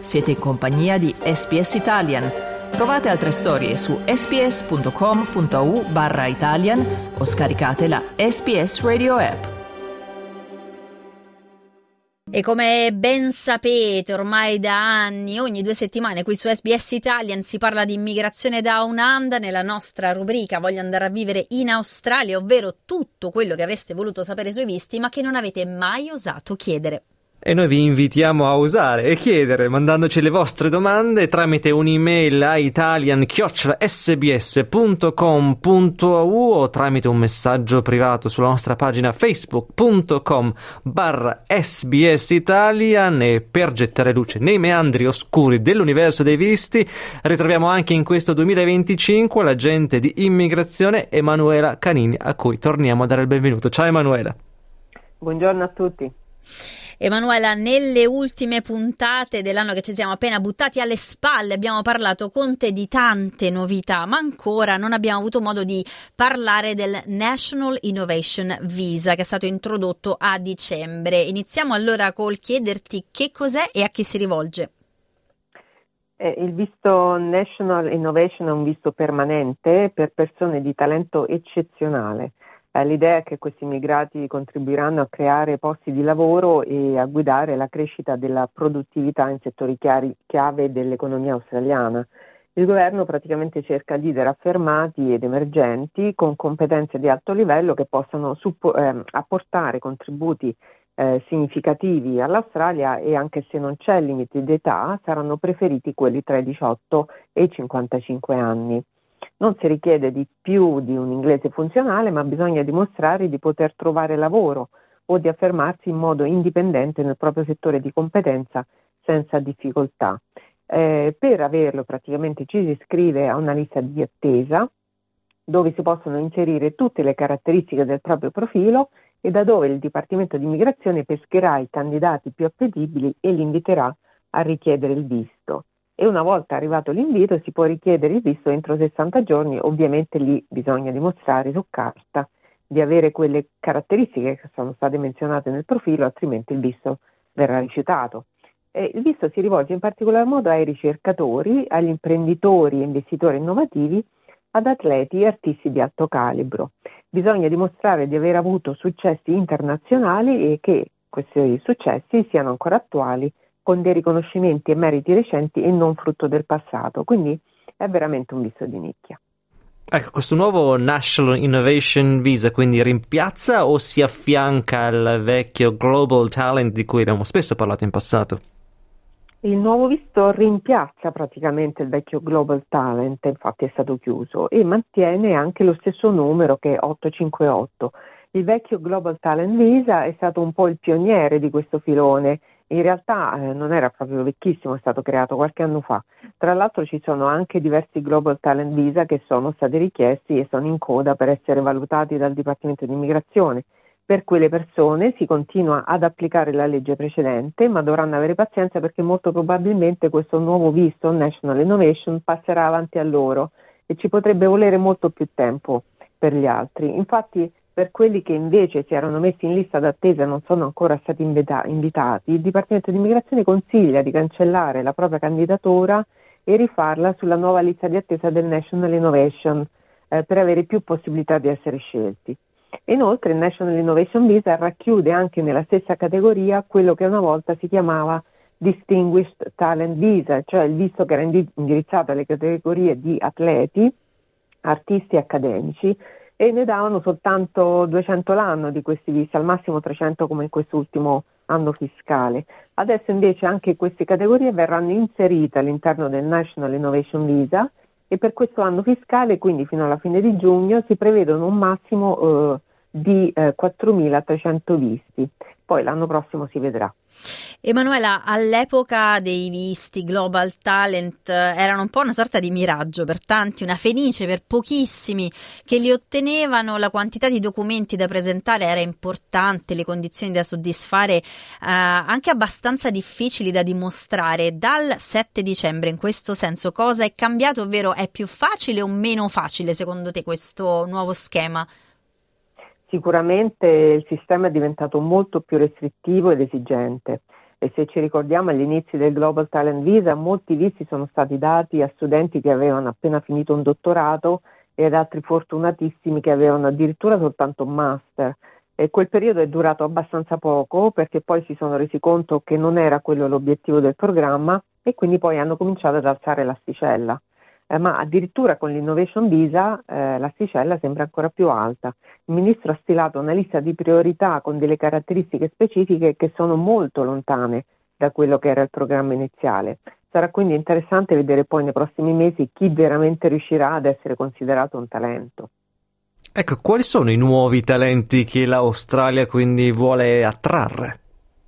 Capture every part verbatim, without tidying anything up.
Siete in compagnia di S B S Italian. Trovate altre storie su sbs.com.au barra Italian o scaricate la S B S Radio app. E come ben sapete, ormai da anni, ogni due settimane qui su S B S Italian si parla di immigrazione Down Under nella nostra rubrica Voglio andare a vivere in Australia, ovvero tutto quello che avreste voluto sapere sui visti ma che non avete mai osato chiedere. E noi vi invitiamo a osare e chiedere mandandoci le vostre domande tramite un'email a italian chiocciola s b s punto com punto a u o tramite un messaggio privato sulla nostra pagina facebook.com barra sbs Italian. E per gettare luce nei meandri oscuri dell'universo dei visti ritroviamo anche in questo duemilaventicinque l'agente di immigrazione Emanuela Canini, a cui torniamo a dare il benvenuto. Ciao Emanuela. Buongiorno a tutti. Emanuela, nelle ultime puntate dell'anno che ci siamo appena buttati alle spalle abbiamo parlato con te di tante novità, ma ancora non abbiamo avuto modo di parlare del National Innovation Visa che è stato introdotto a dicembre. Iniziamo allora col chiederti che cos'è e a chi si rivolge. Eh, il visto National Innovation è un visto permanente per persone di talento eccezionale. L'idea è che questi immigrati contribuiranno a creare posti di lavoro e a guidare la crescita della produttività in settori chiari, chiave dell'economia australiana. Il governo praticamente cerca leader affermati ed emergenti con competenze di alto livello che possano suppo- eh, apportare contributi eh, significativi all'Australia, e anche se non c'è limite d'età saranno preferiti quelli tra i diciotto e i cinquantacinque anni. Non si richiede di più di un inglese funzionale, ma bisogna dimostrare di poter trovare lavoro o di affermarsi in modo indipendente nel proprio settore di competenza senza difficoltà. Eh, per averlo praticamente ci si iscrive a una lista di attesa dove si possono inserire tutte le caratteristiche del proprio profilo e da dove il Dipartimento di Immigrazione pescherà i candidati più appetibili e li inviterà a richiedere il visto. E una volta arrivato l'invito si può richiedere il visto entro sessanta giorni, ovviamente lì bisogna dimostrare su carta di avere quelle caratteristiche che sono state menzionate nel profilo, altrimenti il visto verrà rifiutato. E il visto si rivolge in particolar modo ai ricercatori, agli imprenditori e investitori innovativi, ad atleti e artisti di alto calibro. Bisogna dimostrare di aver avuto successi internazionali e che questi successi siano ancora attuali, con dei riconoscimenti e meriti recenti e non frutto del passato, quindi è veramente un visto di nicchia. Ecco, questo nuovo National Innovation Visa quindi rimpiazza o si affianca al vecchio Global Talent di cui abbiamo spesso parlato in passato? Il nuovo visto rimpiazza praticamente il vecchio Global Talent, infatti è stato chiuso, e mantiene anche lo stesso numero che è ottocentocinquantotto. Il vecchio Global Talent Visa è stato un po' il pioniere di questo filone. In realtà eh, non era proprio vecchissimo, è stato creato qualche anno fa. Tra l'altro ci sono anche diversi Global Talent Visa che sono stati richiesti e sono in coda per essere valutati dal Dipartimento di Immigrazione. Per quelle persone si continua ad applicare la legge precedente, ma dovranno avere pazienza perché molto probabilmente questo nuovo visto, National Innovation, passerà avanti a loro e ci potrebbe volere molto più tempo per gli altri. Infatti, per quelli che invece si erano messi in lista d'attesa e non sono ancora stati invita- invitati, il Dipartimento di Immigrazione consiglia di cancellare la propria candidatura e rifarla sulla nuova lista di attesa del National Innovation eh, per avere più possibilità di essere scelti. Inoltre il National Innovation Visa racchiude anche nella stessa categoria quello che una volta si chiamava Distinguished Talent Visa, cioè il visto che era indirizzato alle categorie di atleti, artisti e accademici, e ne davano soltanto duecento l'anno di questi visti, al massimo trecento come in quest'ultimo anno fiscale. Adesso invece anche queste categorie verranno inserite all'interno del National Innovation Visa e per questo anno fiscale, quindi fino alla fine di giugno, si prevedono un massimo eh, di eh, quattromilatrecento visti. Poi l'anno prossimo si vedrà. Emanuela, all'epoca dei visti Global Talent erano un po' una sorta di miraggio per tanti, una fenice per pochissimi che li ottenevano, la quantità di documenti da presentare era importante, le condizioni da soddisfare eh, anche abbastanza difficili da dimostrare. Dal sette dicembre in questo senso cosa è cambiato, ovvero è più facile o meno facile secondo te questo nuovo schema? Sicuramente il sistema è diventato molto più restrittivo ed esigente. E se ci ricordiamo agli inizi del Global Talent Visa, molti visti sono stati dati a studenti che avevano appena finito un dottorato e ad altri fortunatissimi che avevano addirittura soltanto un master. E quel periodo è durato abbastanza poco perché poi si sono resi conto che non era quello l'obiettivo del programma e quindi poi hanno cominciato ad alzare l'asticella. Eh, ma addirittura con l'Innovation Visa eh, l'asticella sembra ancora più alta. Il ministro ha stilato una lista di priorità con delle caratteristiche specifiche che sono molto lontane da quello che era il programma iniziale. Sarà quindi interessante vedere poi nei prossimi mesi chi veramente riuscirà ad essere considerato un talento. Ecco, quali sono i nuovi talenti che l'Australia quindi vuole attrarre?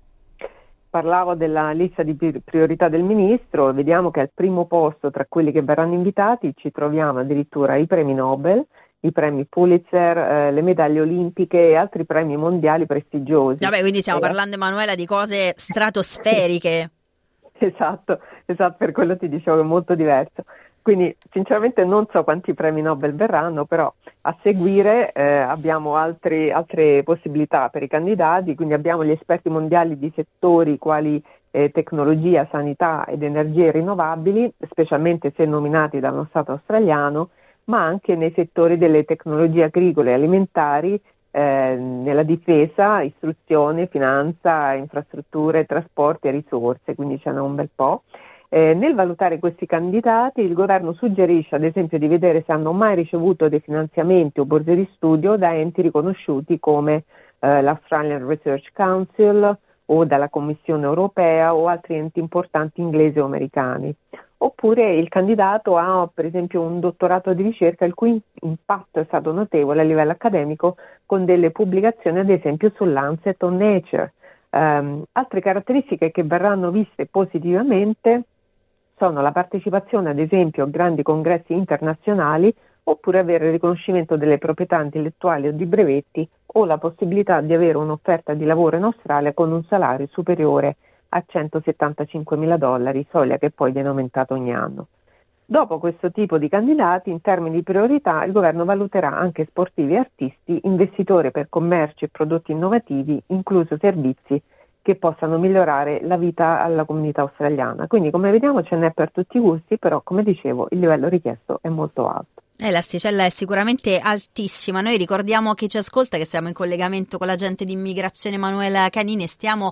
Parlavo della lista di priorità del ministro e vediamo che al primo posto tra quelli che verranno invitati ci troviamo addirittura i premi Nobel, i premi Pulitzer, eh, le medaglie olimpiche e altri premi mondiali prestigiosi. Vabbè, quindi stiamo eh, parlando, Emanuela, di cose stratosferiche. Esatto, esatto, per quello ti dicevo che è molto diverso. Quindi sinceramente non so quanti premi Nobel verranno, però a seguire eh, abbiamo altri, altre possibilità per i candidati, quindi abbiamo gli esperti mondiali di settori quali eh, tecnologia, sanità ed energie rinnovabili, specialmente se nominati da uno Stato australiano, ma anche nei settori delle tecnologie agricole e alimentari, eh, nella difesa, istruzione, finanza, infrastrutture, trasporti e risorse, quindi ce n'è un bel po'. Eh, nel valutare questi candidati il governo suggerisce ad esempio di vedere se hanno mai ricevuto dei finanziamenti o borse di studio da enti riconosciuti come eh, l'Australian Research Council o dalla Commissione Europea o altri enti importanti inglesi o americani. Oppure il candidato ha per esempio un dottorato di ricerca il cui impatto è stato notevole a livello accademico con delle pubblicazioni ad esempio su Lancet o Nature. Um, altre caratteristiche che verranno viste positivamente sono la partecipazione ad esempio a grandi congressi internazionali oppure avere il riconoscimento delle proprietà intellettuali o di brevetti o la possibilità di avere un'offerta di lavoro in Australia con un salario superiore a centosettantacinquemila dollari, soglia che poi viene aumentata ogni anno. Dopo questo tipo di candidati, in termini di priorità, il governo valuterà anche sportivi e artisti, investitori per commerci e prodotti innovativi, incluso servizi che possano migliorare la vita alla comunità australiana. Quindi, come vediamo, ce n'è per tutti i gusti, però, come dicevo, il livello richiesto è molto alto. Eh, l'asticella è sicuramente altissima. Noi ricordiamo a chi ci ascolta che siamo in collegamento con l'agente di immigrazione Emanuela Canini e stiamo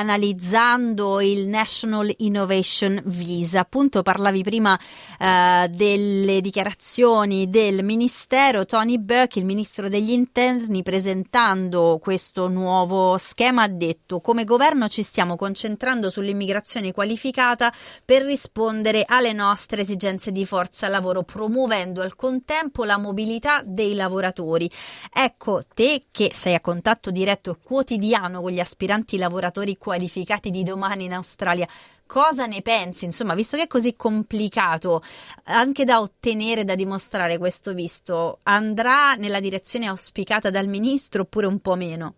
analizzando il National Innovation Visa. Appunto parlavi prima eh, delle dichiarazioni del ministero. Tony Burke, il ministro degli interni, presentando questo nuovo schema ha detto: come governo ci stiamo concentrando sull'immigrazione qualificata per rispondere alle nostre esigenze di forza lavoro, promuovendo al contempo la mobilità dei lavoratori. Ecco, te che sei a contatto diretto e quotidiano con gli aspiranti lavoratori qualificati di domani in Australia, cosa ne pensi? Insomma, visto che è così complicato anche da ottenere, da dimostrare questo visto, andrà nella direzione auspicata dal ministro oppure un po' meno?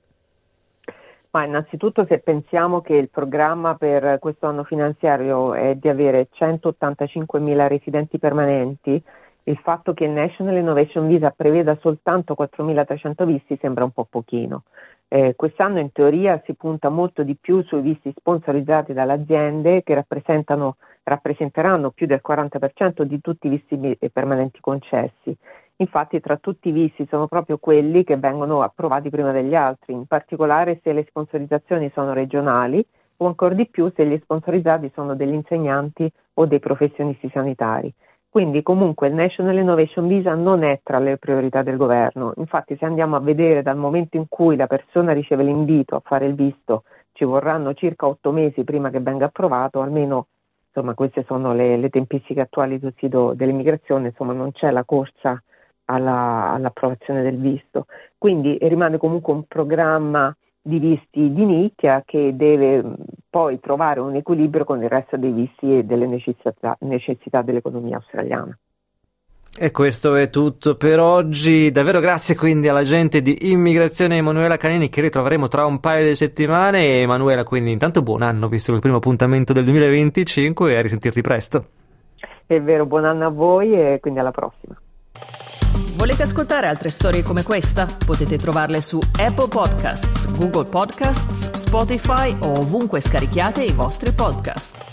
Ma innanzitutto, se pensiamo che il programma per questo anno finanziario è di avere centottantacinquemila residenti permanenti, il fatto che il National Innovation Visa preveda soltanto quattromilatrecento visti sembra un po' pochino. Eh, quest'anno in teoria si punta molto di più sui visti sponsorizzati dalle aziende che rappresentano, rappresenteranno più del quaranta per cento di tutti i visti permanenti concessi. Infatti tra tutti i visti sono proprio quelli che vengono approvati prima degli altri, in particolare se le sponsorizzazioni sono regionali o ancora di più se gli sponsorizzati sono degli insegnanti o dei professionisti sanitari. Quindi comunque il National Innovation Visa non è tra le priorità del governo. Infatti se andiamo a vedere dal momento in cui la persona riceve l'invito a fare il visto ci vorranno circa otto mesi prima che venga approvato, almeno insomma queste sono le, le tempistiche attuali sul sito dell'immigrazione, insomma non c'è la corsa alla, all'approvazione del visto. Quindi rimane comunque un programma di visti di nicchia che deve poi trovare un equilibrio con il resto dei visti e delle necessità, necessità dell'economia australiana. E questo è tutto per oggi. Davvero grazie quindi all'agente di immigrazione Emanuela Canini, che ritroveremo tra un paio di settimane. Emanuela, quindi intanto buon anno, visto il primo appuntamento del duemilaventicinque, e a risentirti presto. È vero, buon anno a voi e quindi alla prossima. Volete ascoltare altre storie come questa? Potete trovarle su Apple Podcasts, Google Podcasts, Spotify o ovunque scarichiate i vostri podcast.